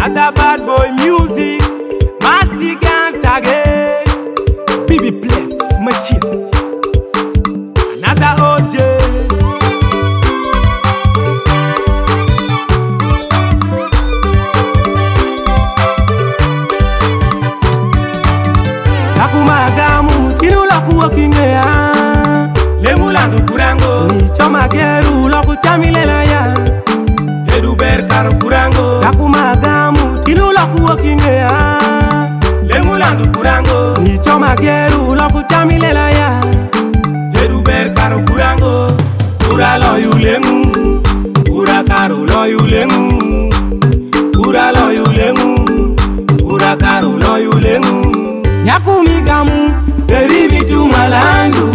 Another bad boy music, mass gigant again. BB Plex machine. Another OJ. Takumagamu tinula kuwakingea. Lemulandu kurango ni choma geru loku chamilela ya. Teduber karo kurango. Takumagamu tinula kuwakingea. Lemulandu kurango ni choma geru loku chamilela ya. Teduber karo kurango. Kura loyu lengu, kura karo loyu lengu. Kura loyu lengu, kura karo loyu lengu. Nyakumigamu eribitu malandu.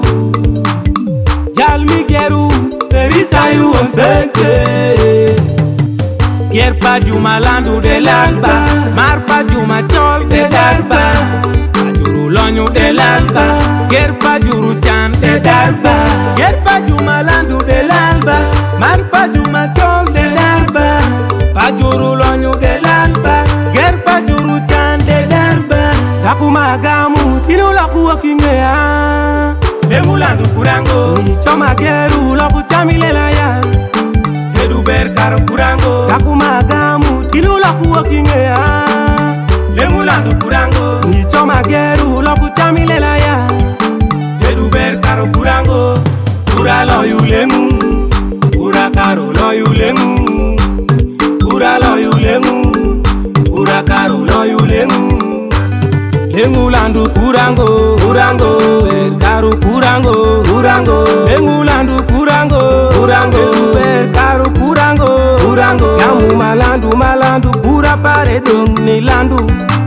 Jalmigeru erisayu onsente. Gerpa juma landu de lalba, marpa juma chol de darba. Pajuru lonyu de lalba, gerpa juru chan de darba. Gerpa juma landu de lalba, marpa juma chol de darba. Pajuru lonyu de lalba, gerpa juru chan de darba. Takumagamu tinula kuwakingea. Lemulandu kurango ni choma geru loku chamilela ya. Teduber karo kurango. Takumagamu tinula kuwakingea. Lemulandu kurango ni choma geru loku chamilela ya. Teduber karo kurango. Kura loyu lengu, kura karo loyu lengu. Kura loyu lengu, kura karo loyu lengu. Lemulandu kurango, kurango, karo kurango, kurango. Lemulandu kurango, kurango, karo kurango, kurango. Yamu malandu, malandu, kura pare dong ni landu.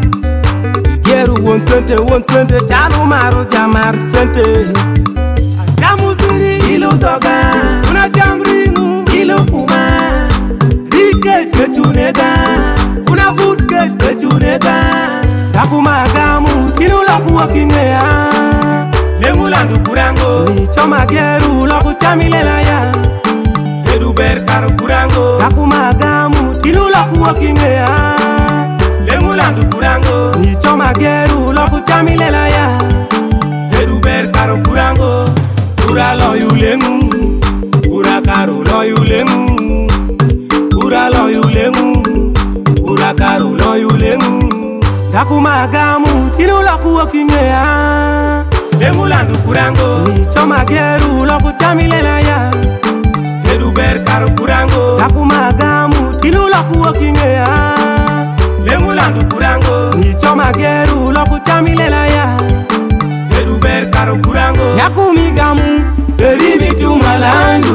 Geru wonsente, chanu maru jamar sente. Jamu siri ilu doga, una jamringu ilu kuma. Rike chechunega, una futke chechunega. Takumagamu tinula kuwakingea. Lemulandu kurango ni choma geru loku chamilela ya. Teduber karo kurango. Takumagamu tinula kuwakingea. Lemulandu kurango ni choma geru loku chamilela ya. Teduber karo kurango. Kura loyu lengu, kura karo loyu lengu. Kura loyu lengu, kura karo loyu lengu. Takumagamu tinula kuwakingea. Lemulandu kurango ni choma geru loku chamilela ya. Teduber karo kurango. Takumagamu tinula kuwakingea. Lemulandu kurango ni choma geru loku chamilela ya. Teduber karo kurango. Nyakumigamu eribitu malandu.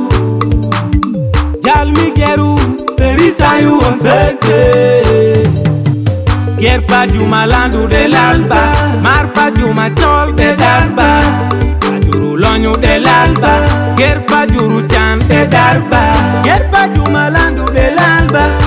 Jalmigeru erisayu onsente. Gerpa juma landu de lalba, marpa juma chol de darba. Pajuru lonyu de lalba, gerpa juru chan de darba. Gerpa juma landu de lalba,